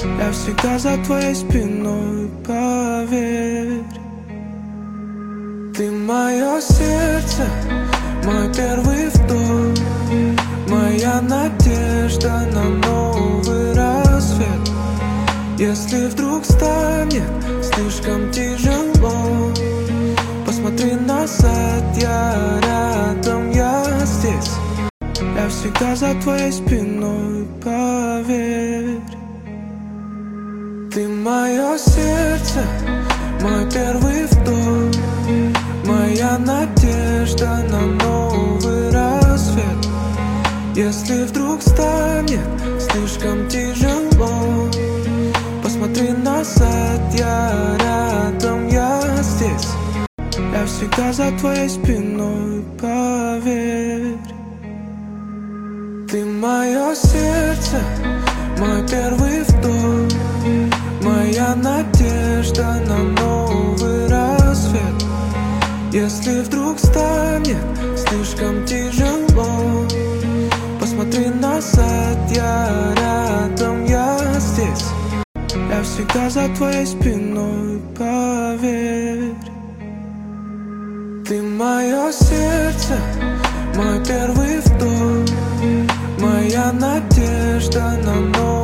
Я всегда за твоей спиной, поверь. Ты мое сердце, мой первый вдох, моя надежда на новый рассвет. Если вдруг станет слишком тяжело, посмотри назад, я рядом, я здесь. Я всегда за твоей спиной, поверь. Ты мое сердце, мой первый вдох, моя надежда на новый рассвет. Если вдруг станет слишком тяжело, посмотри назад, я рядом, я здесь. Я всегда за твоей спиной, поверь. Ты мое сердце, мой первый вдох, моя надежда на новый рассвет. Если вдруг станет слишком тяжело, посмотри назад, я рядом, я здесь. Я всегда за твоей спиной, поверь. Ты мое сердце, мой первый вдох, моя надежда на новый